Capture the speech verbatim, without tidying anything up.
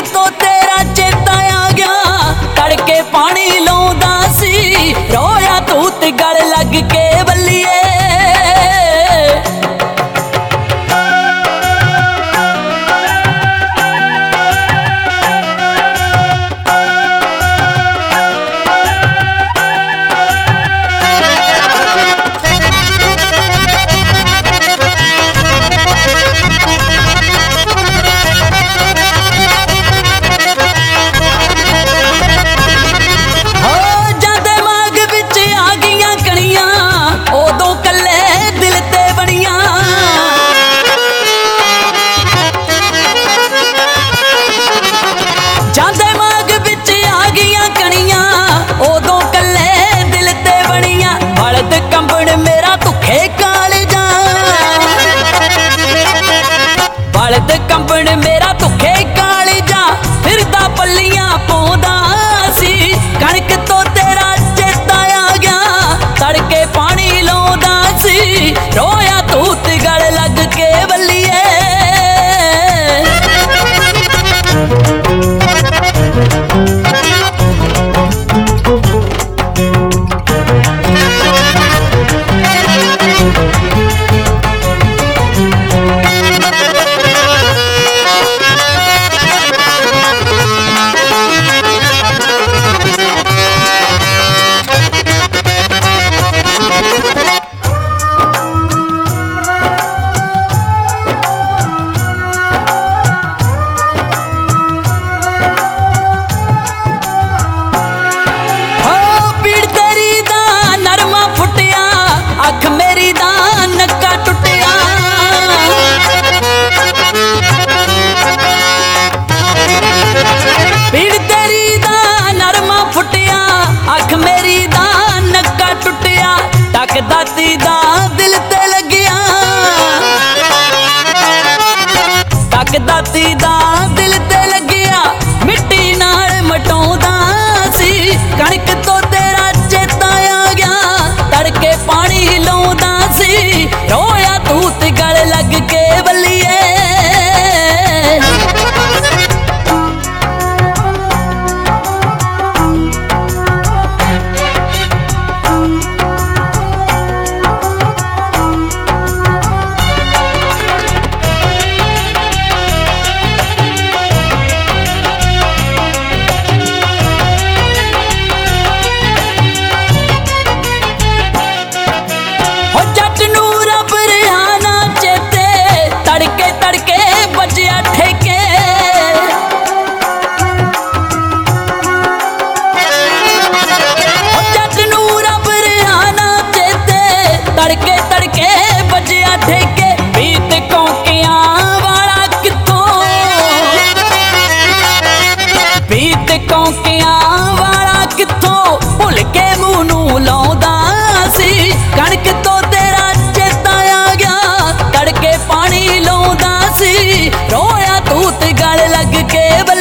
तो तेरा चेता आ गया, तड़के पानी लाउंदा सी, रोया तू ते गल लग के बल्लिए। कंबण मेरा दुखे कालजा, बलद कंबण मेरा दुखे कालजा, फिरदा पल्लियां पाउंदा सी, कणक तो तेरा चेता आ गया, तड़के पानी लाउंदा सी, रोया तू ते गल लग के बल्लिए। अख मेरी दा नक्का टुटिया, पीड़ तेरी दा नरमा फुटिया, अख मेरी दा नक्का टुटिया, टक दाती दा दिल ते लगिया, टक दाती दा दिल ते लगिया, मिट्टी नाल मटाउंदा सी, कणक तो तेरा चेता आ गया, तड़के पानी लाउंदा सी, रोया तू ते गल लग के बल्लिए। तड़के तड़के बजिया ठेके, बीत कौकियां वाला किथों, बीत कौकियां वाला किथों, भुल के मुंह नूं लाउंदा सी, कणक तो तेरा चेता आ गया, तड़के पानी लाउंदा सी, रोया तू ते गल लग के